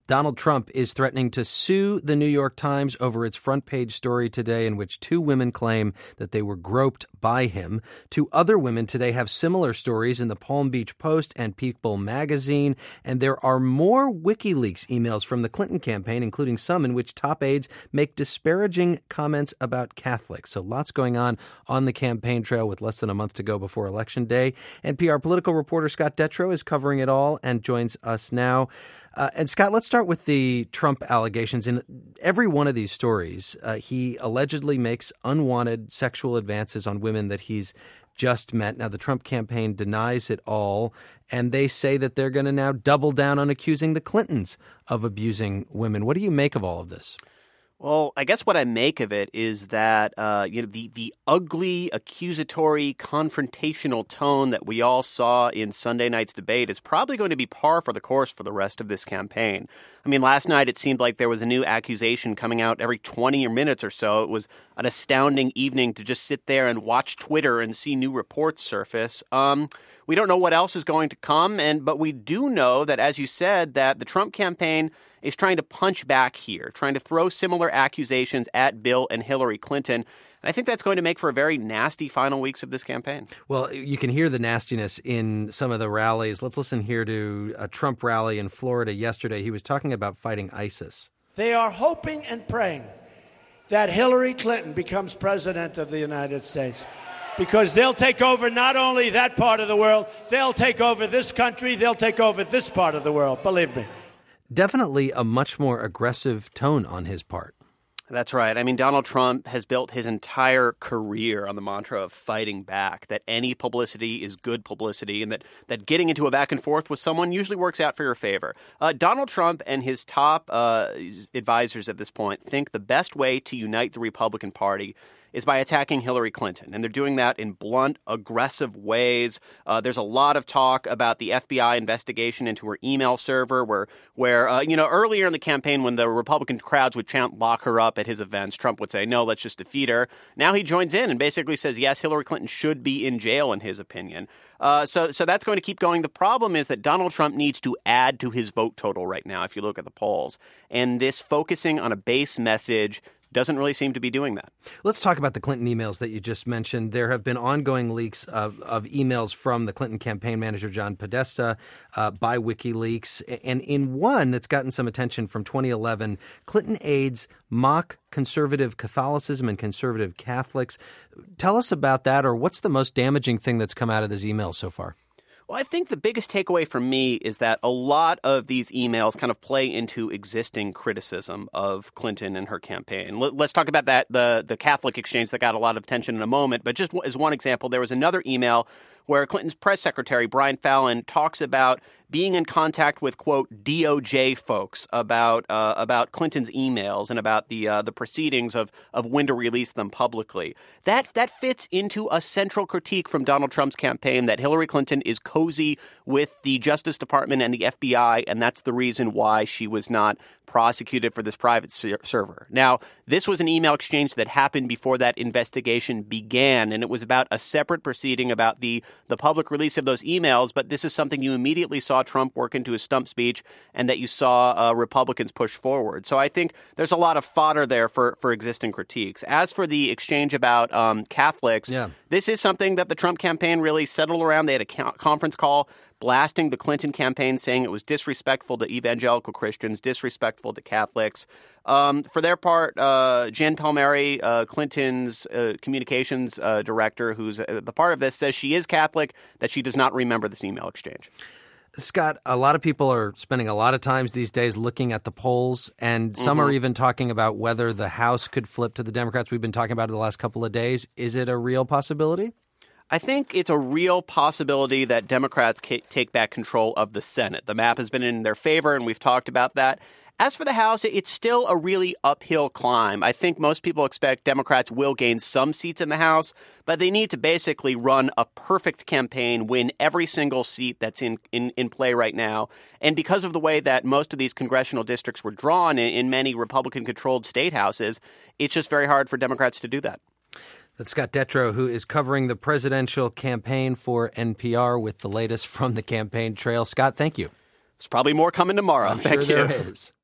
Donald Trump is threatening to sue the New York Times over its front page story today in which two women claim that they were groped by him. Two other women today have similar stories in the Palm Beach Post and People magazine. And there are more WikiLeaks emails from the Clinton campaign, including some in which top aides make disparaging comments about Catholics. So lots going on the campaign trail with less than a month to go before Election Day. NPR political reporter Scott Detrow is covering it all and joins us now. And Scott, let's start with the Trump allegations. In every one of these stories, he allegedly makes unwanted sexual advances on women that he's just met. Now, the Trump campaign denies it all, and they say that they're going to now double down on accusing the Clintons of abusing women. What do you make of all of this? Well, I guess what I make of it is that the ugly, accusatory, confrontational tone that we all saw in Sunday night's debate is probably going to be par for the course for the rest of this campaign. I mean, last night it seemed like there was a new accusation coming out every 20 minutes or so. It was an astounding evening to just sit there and watch Twitter and see new reports surface. We don't know what else is going to come, but we do know that, as you said, that the Trump campaign is trying to punch back here, trying to throw similar accusations at Bill and Hillary Clinton. And I think that's going to make for a very nasty final weeks of this campaign. Well, you can hear the nastiness in some of the rallies. Let's listen here to a Trump rally in Florida yesterday. He was talking about fighting ISIS. They are hoping and praying that Hillary Clinton becomes president of the United States, because they'll take over not only that part of the world, they'll take over this country, they'll take over this part of the world, believe me. Definitely a much more aggressive tone on his part. That's right. I mean, Donald Trump has built his entire career on the mantra of fighting back, that any publicity is good publicity, and that getting into a back and forth with someone usually works out for your favor. Donald Trump and his top advisors at this point think the best way to unite the Republican Party is by attacking Hillary Clinton. And they're doing that in blunt, aggressive ways. There's a lot of talk about the FBI investigation into her email server where earlier in the campaign when the Republican crowds would chant, "Lock her up" at his events, Trump would say, "No, let's just defeat her." Now he joins in and basically says, yes, Hillary Clinton should be in jail in his opinion. So that's going to keep going. The problem is that Donald Trump needs to add to his vote total right now, if you look at the polls. And this focusing on a base message doesn't really seem to be doing that. Let's talk about the Clinton emails that you just mentioned. There have been ongoing leaks of emails from the Clinton campaign manager, John Podesta, by WikiLeaks. And in one that's gotten some attention from 2011, Clinton aides mock conservative Catholicism and conservative Catholics. Tell us about that, or what's the most damaging thing that's come out of these emails so far? Well, I think the biggest takeaway for me is that a lot of these emails kind of play into existing criticism of Clinton and her campaign. Let's talk about that, the Catholic exchange that got a lot of attention in a moment. But just as one example, there was another email where Clinton's press secretary, Brian Fallon, talks about being in contact with, quote, DOJ folks about Clinton's emails and about the proceedings of when to release them publicly. That fits into a central critique from Donald Trump's campaign that Hillary Clinton is cozy with the Justice Department and the FBI, and that's the reason why she was not prosecuted for this private server. Now, this was an email exchange that happened before that investigation began, and it was about a separate proceeding about the public release of those emails, but this is something you immediately saw Trump work into his stump speech and that you saw Republicans push forward. So I think there's a lot of fodder there for existing critiques. As for the exchange about Catholics, This is something that the Trump campaign really settled around. They had a conference call blasting the Clinton campaign, saying it was disrespectful to evangelical Christians, disrespectful to Catholics. For their part, Jen Palmieri, Clinton's communications director, who's the part of this, says she is Catholic, that she does not remember this email exchange. Scott, a lot of people are spending a lot of time these days looking at the polls, and some are even talking about whether the House could flip to the Democrats. We've been talking about it the last couple of days. Is it a real possibility? I think it's a real possibility that Democrats take back control of the Senate. The map has been in their favor, and we've talked about that. As for the House, it's still a really uphill climb. I think most people expect Democrats will gain some seats in the House, but they need to basically run a perfect campaign, win every single seat that's in play right now. And because of the way that most of these congressional districts were drawn in many Republican-controlled state houses, it's just very hard for Democrats to do that. That's Scott Detrow, who is covering the presidential campaign for NPR with the latest from the campaign trail. Scott, thank you. There's probably more coming tomorrow. I'm Thank sure you. there is.